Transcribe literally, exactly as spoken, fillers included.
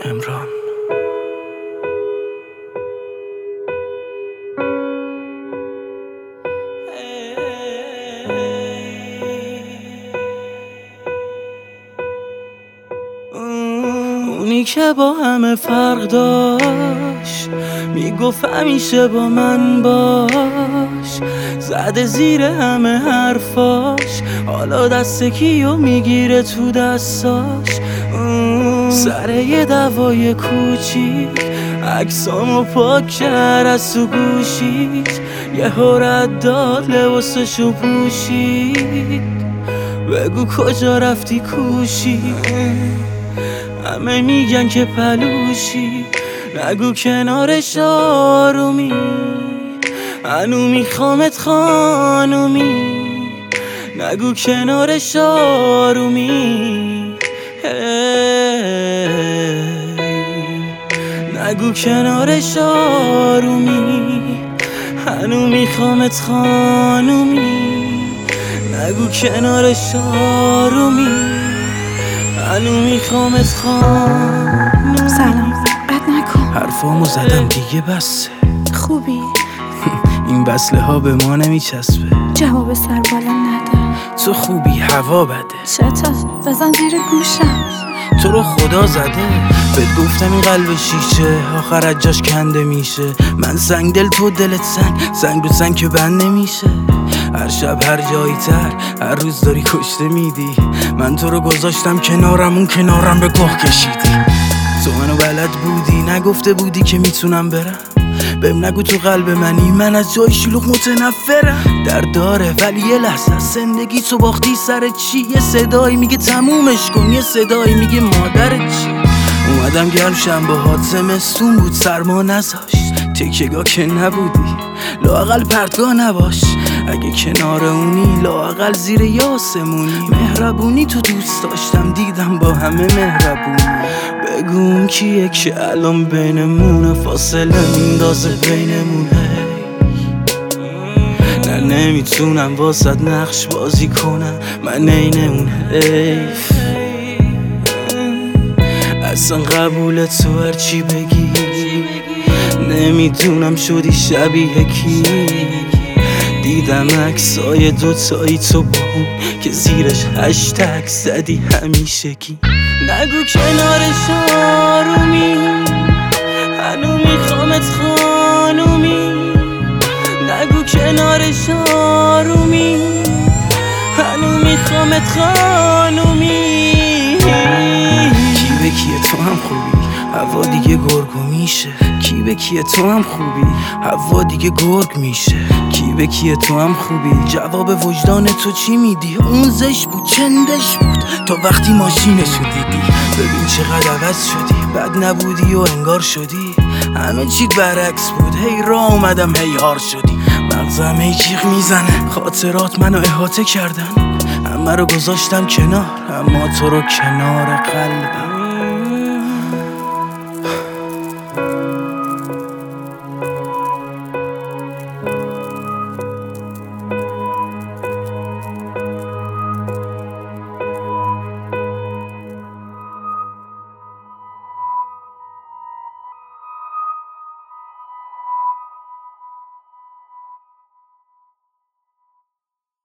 کمران. اونی که با همه فرق داشت میگفت همیشه با من باش، زده زیر همه حرفاش، حالا دست کیو میگیره تو دستاش. سر یه دوای کوچیک عکسامو پاک کرد از تو گوشیش، یه حرد داد لباسشو پوشید. بگو کجا رفتی کوشی، همه میگن که پلوشی. نگو کنارش آرومی، هنو میخوامت خانومی. نگو کنارش آرومی، نگو کنارش آرومی، هنو میخوامت خانومی. نگو کنارش آرومی، هنو میخوامت خانومی. سلام، بد نکن. حرفامو زدم دیگه بسه. خوبی؟ این وصله ها به ما نمیچسبه. جواب سر بالا نده. تو خوبی، هوا بده. چطور؟ بزن زیر گوشم. تو رو خدا زده. بهت گفتم این قلب شیشه آخر از جاش کنده میشه. من سنگ دل، تو دلت سنگ، سنگ رو سنگ که بند نمیشه. هر شب هر جایی تر، هر روز داری کشته میدی. من تو رو گذاشتم کنارم، اون کنارم به گوه کشیدی. تو منو بلد بودی، نگفته بودی که میتونم برم. بهم نگو تو قلب منی، من از جای شلوغ متنفرم. درد داره ولی یه لحظه زندگی تو باختی سر چی؟ یه صدایی میگه تمومش کن، یه صدایی میگه مادرت چی؟ اومدم گرم شم باهات، زمستون بود سرما نذاشت. تکیه‌گاه که نبودی، لااقل پرتگاه نباش. اگه کنار اونی لااقل زیر یاسمونی. مهربونی تو دوست داشتم، دیدم با همه مهربونی. بگو کیه که الان بینمونه، فاصله میندازه بینمونه. نه نمیتونم واسد نقش بازی کنم، من عین اون حیف. اصلا قبول تو هرچی بگی، نمیدونم شدی شبیه کی. دیدم عکسای دوتایی تو با اون که زیرش هشتگ زدی همیشه کی. نگو کنارش آرومی، هنو میخوامت خانومی. نگو کنارش آرومی، هنو میخوامت خانومی. کی به کیه تو هم خوبی، هوا دیگه گرگو میشه. کی به کیه تو هم خوبی، هوا دیگه گرگ میشه. کی به کیه تو هم خوبی، جواب وجدان تو چی میدی؟ اون زش بود چندش بود تا وقتی ماشینشو دیدی. ببین چقدر عوض شدی، بد نبودی و انگار شدی. همه چیت برعکس بود، هی راه اومدم هی هار شدی. مغزم هی جیغ میزنه، خاطرات منو احاطه کردن. همه رو گذاشتم کنار، اما تو رو کنار قلبم